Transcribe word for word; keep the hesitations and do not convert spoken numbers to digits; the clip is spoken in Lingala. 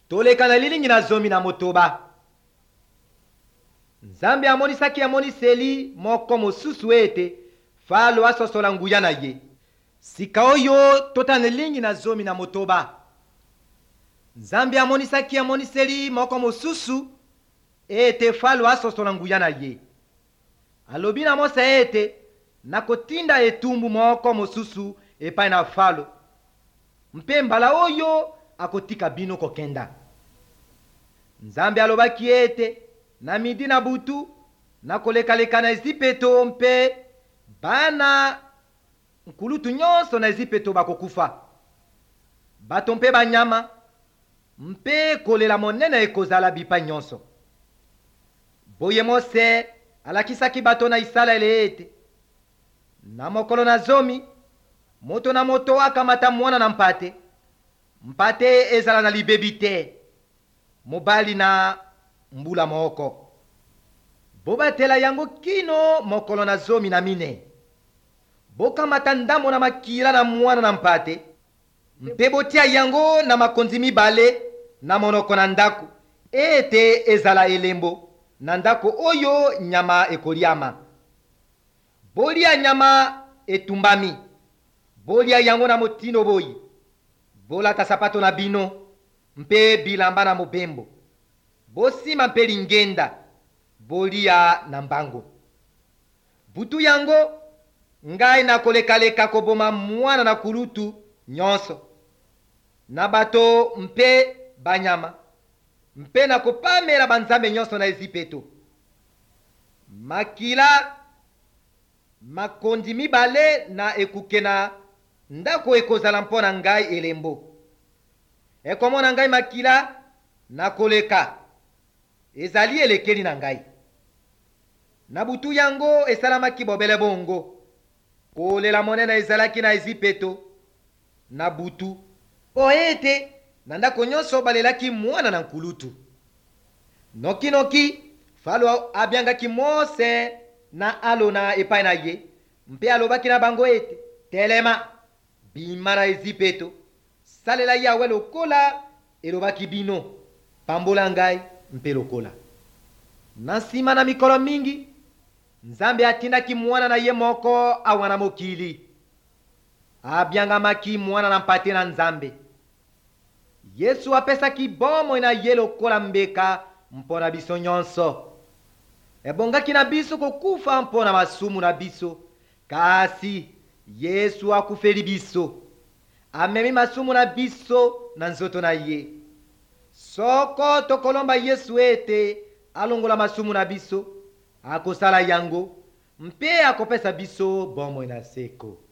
tolekana lilingi na zomi na motoba. Nzambe amonisaki amoniseli moko mosusu ete falo asosola nguya na ye. Sika oyo totana lilingi na zomi na motoba. Nzambe amonisaki amoniseli moko mosusu ete falo asosola nguya na ye. Alobi na Mose ete nakotinda etumbu moko mosusu epai na falo. Mpe mbala oyo akotika bino kokenda. Nzambe alobaki ete na midi na butu nakoleka-leka na Ezipeto mpe bana nkulutu nyonso na Ezipeto bakokufa. Bato mpe banyama mpe kolela monene ekozala bipai nyonso. Boye Mose alakisaki bato na Isalaele ete na mokolo na zomi moto na moto akamata mwana na mpate. Mpate ezala na libebi te, mobali na mbula moko. Bobatela yango kino mokolo na zomi na mine. Bokamata ndambo na makila na mwana na mpate. Mpe botia yango na makonzi mibale na monoko na ndako ete ezala elembo na ndako oyo nyama ekoliama. Bolia nyama etumbami, bolia yango na motino boyi. Bolata sapato na bino mpe bilamba na mobembo. Bosima mpe lingenda, bolia na mbango. Butu yango ngai nakoleka-leka koboma mwana na kulutu nyonso na bato mpe banyama, mpe nakopamela banzambe nyonso na Ezipeto. Makila makondi mibale na ekuke na ndako ekozala mpona ngai elembo. Ekomona ngai makila nakoleka, ezali elekeli na ngai. Na butu yango esalamaki bobele bongo. Kolela monene ezalaki na Ezipeto na butu po ete na ndako nyonso balelaki mwana na nkulutu. Noki noki falo abiangaki Mose na alona epai na ye, mpe alobaki na bango ete telema bima na Ezipeto, salela Yawe lokola elobaki bino, pambola ngai mpe lokola. Na nsima na mikolo mingi Nzambe atindaki mwana na ye moko awana mokili. Abiangamaki mwana na mpate na Nzambe. Yesu apesaki bomoi na ye lokola mbeka mpona biso nyonso. Ebongaki na biso kokufa mpona masumu na biso, kasi Yesu akufeli biso. Amemi masumu na biso na nzoto na ye. Soko tokolomba Yesu ete alongola masumu na biso, akosala yango mpe akopesa biso bomoi na seko.